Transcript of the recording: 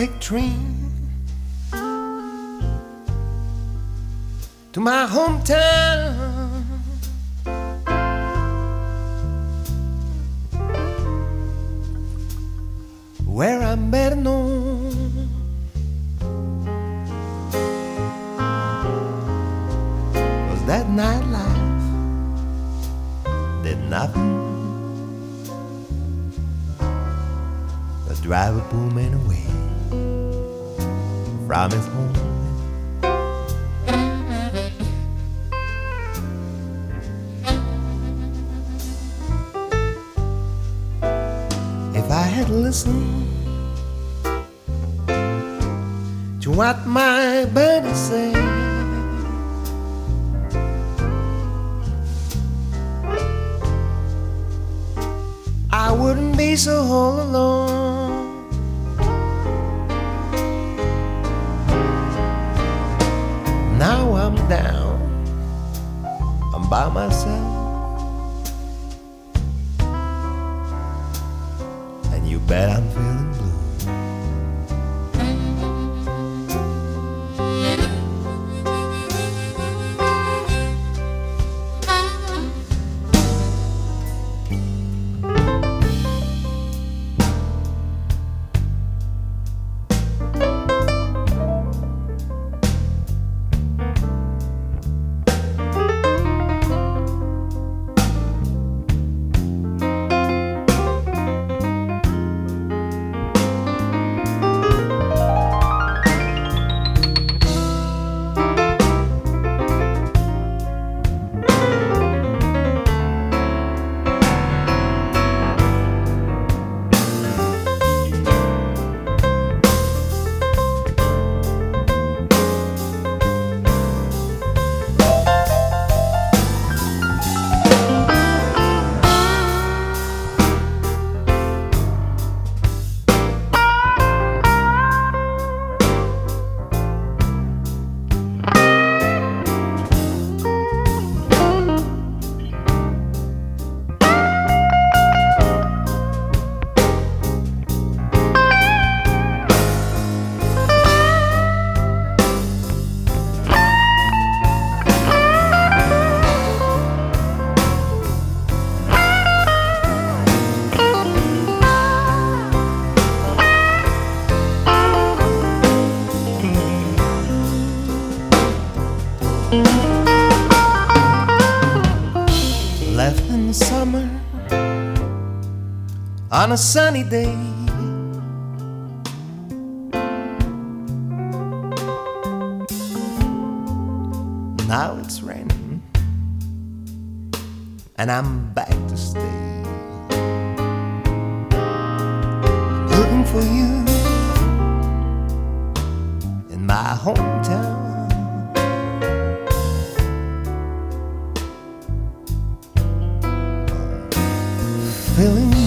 take train to my hometown, where I'm better known. 'Cause that nightlife did nothing but drive a poor man away from his home. If I had listened to what my buddy said, I wouldn't be so all alone. Now I'm down, I'm by myself, and you bet I'm feeling blue. Left in the summer on a sunny day, now it's raining and I'm back to stay. I'm looking for you in my hometown, feeling